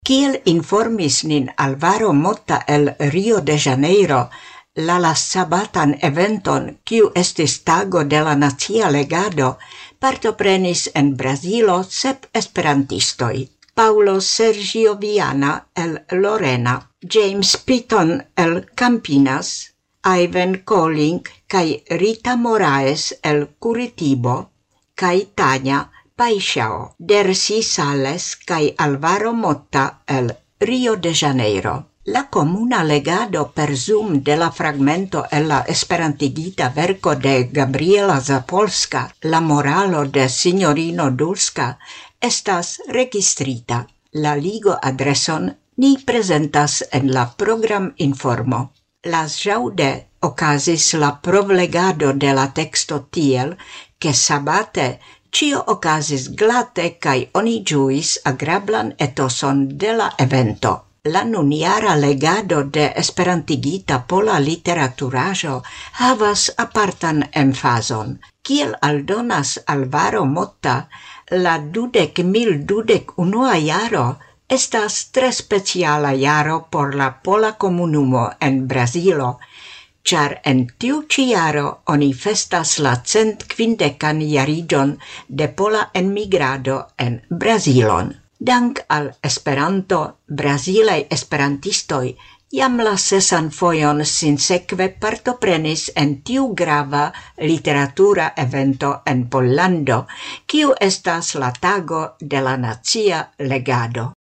Kiel informis nin Alvaro Motta el Rio de Janeiro, la sabatan eventon, kiu estis tago de la nacia legado, partoprenis en Brazilo 7 esperantistoj. Paulo Sergio Viana el Lorena, James Pitton el Campinas, Ivan Colling kai Rita Moraes el Curitibo, kai Tania Paixao, Dercy Sales kai Alvaro Motta el Rio de Janeiro. La comuna legado per Zoom de la fragmento en la esperantigita verco de Gabriela Zapolska, La moralo de Signorino Dulska, estas registrita. La ligo adreson ni presentas en la program informo. Las jaude ocasis la provlegado de la texto tiel, che sabate cio ocasis glate cae oni giuis agrablan etoson de la evento. La nuniara legado de esperantigita pola literaturajo havas apartan emfazon. Kiel aldonas Alvaro Motta, la 2021 jaro estas tre speciala jaro por la pola comunumo en Brazilo, char en tiu ci jaro oni festas la 150 jarigon de pola enmigrado en Brazilon. Dank al Esperanto, brazilaj esperantistoj jam la 6. fojon sinsekve partoprenis en tiu grava literatura evento en Pollando, kiu estas la tago de la nacia legado.